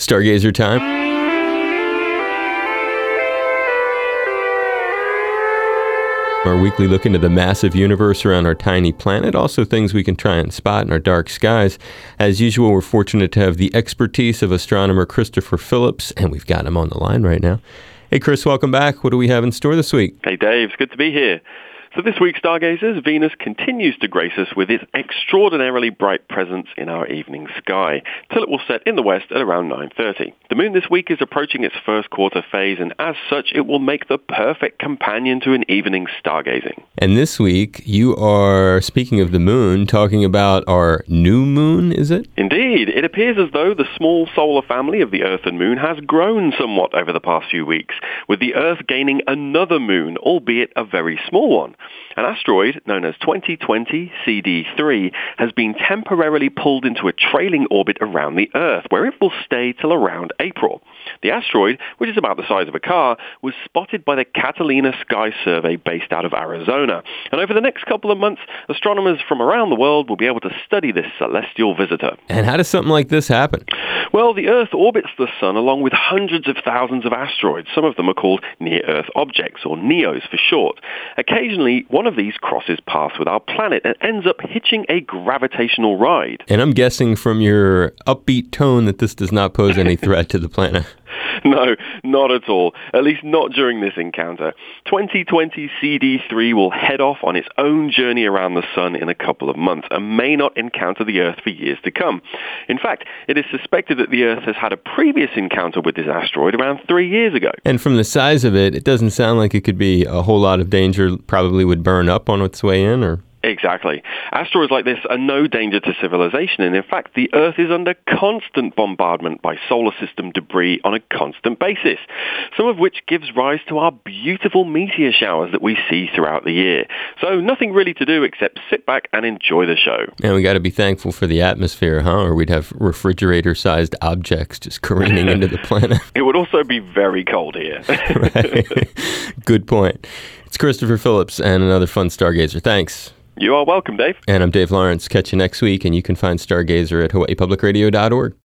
Stargazer time. Our weekly look into the massive universe around our tiny planet, also things we can try and spot in our dark skies. As usual, we're fortunate to have the expertise of astronomer Christopher Phillips, and we've got him on the line right now. Hey, Chris, welcome back. What do we have in store this week? Hey, Dave. It's good to be here. So this week, Stargazers, Venus continues to grace us with its extraordinarily bright presence in our evening sky, till it will set in the west at around 9:30. The moon this week is approaching its first quarter phase, and as such, it will make the perfect companion to an evening stargazing. And this week, you are, speaking of the moon, talking about our new moon, is it? Indeed. It appears as though the small solar family of the Earth and Moon has grown somewhat over the past few weeks, with the Earth gaining another moon, albeit a very small one. An asteroid known as 2020 CD3 has been temporarily pulled into a trailing orbit around the Earth, where it will stay till around April. The asteroid, which is about the size of a car, was spotted by the Catalina Sky Survey based out of Arizona. And over the next couple of months, astronomers from around the world will be able to study this celestial visitor. And how does something like this happen? Well, the Earth orbits the Sun along with hundreds of thousands of asteroids. Some of them are called near-Earth objects, or NEOs for short. Occasionally, one of these crosses paths with our planet and ends up hitching a gravitational ride. And I'm guessing from your upbeat tone that this does not pose any threat to the planet. No, not at all. At least not during this encounter. 2020 CD3 will head off on its own journey around the Sun in a couple of months and may not encounter the Earth for years to come. In fact, it is suspected that the Earth has had a previous encounter with this asteroid around 3 years ago. And from the size of it, it doesn't sound like it could be a whole lot of danger. Probably would burn up on its way in, or... Exactly. Asteroids like this are no danger to civilization, and in fact, the Earth is under constant bombardment by solar system debris on a constant basis, some of which gives rise to our beautiful meteor showers that we see throughout the year. So nothing really to do except sit back and enjoy the show. And we got to be thankful for the atmosphere, huh? Or we'd have refrigerator-sized objects just careening into the planet. It would also be very cold here. Right. Good point. It's Christopher Phillips and another fun Stargazer. Thanks. You are welcome, Dave. And I'm Dave Lawrence. Catch you next week, and you can find Stargazer at hawaiipublicradio.org.